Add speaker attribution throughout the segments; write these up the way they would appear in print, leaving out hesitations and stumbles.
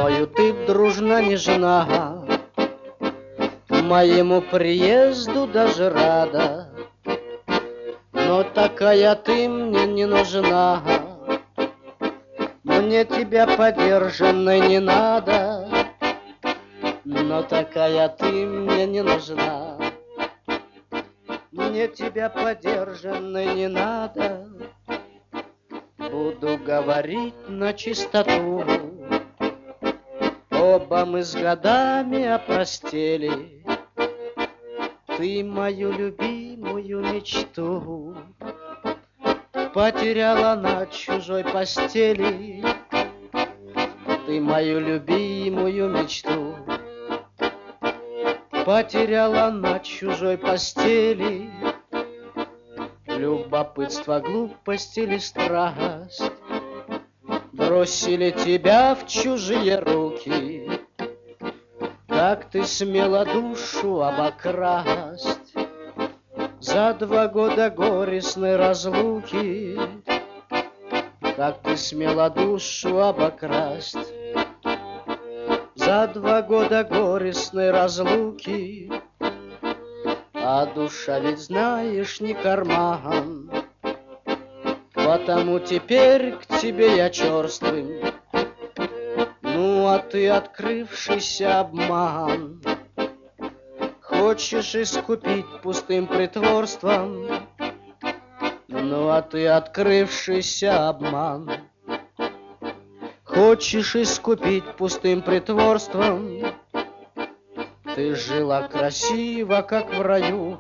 Speaker 1: мною ты дружно нежна, моему приезду даже рада, но такая ты мне не нужна. Мне тебя подержанной не надо, но такая ты мне не нужна. Мне тебя подержанной не надо, буду говорить на чистоту. Оба мы с годами опростели, ты мою любимую мечту потеряла на чужой постели. Ты мою любимую мечту потеряла на чужой постели. Любопытство, глупость или страсть бросили тебя в чужие руки. Как ты смела душу обокрасть за 2 года горестной разлуки? Как ты смела душу обокрасть за 2 года горестной разлуки? А душа ведь, знаешь, не карман, потому теперь к тебе я черствым. Ну, а ты открывшийся обман хочешь искупить пустым притворством. Ну, а ты открывшийся обман хочешь искупить пустым притворством. Ты жила красиво, как в раю,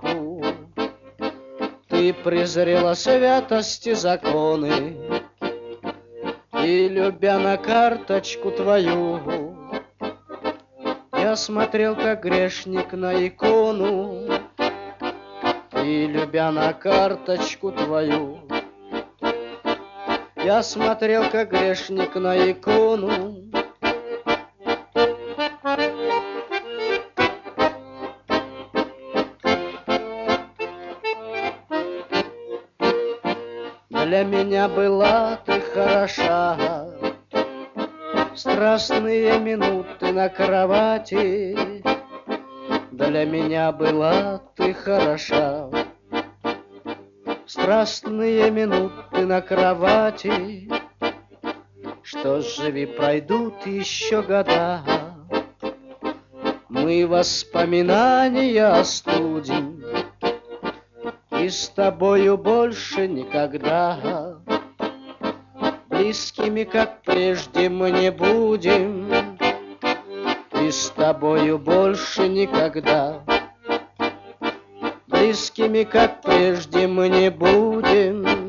Speaker 1: ты презрела святости законы, и, любя на карточку твою, я смотрел, как грешник, на икону. И, любя на карточку твою, я смотрел, как грешник, на икону. Для меня была ты хороша, страстные минуты на кровати. Для меня была ты хороша, страстные минуты на кровати. Что ж, живи, пройдут еще года, мы воспоминания остудим, и с тобою больше никогда близкими, как прежде, мы не будем. И с тобою больше никогда близкими, как прежде, мы не будем.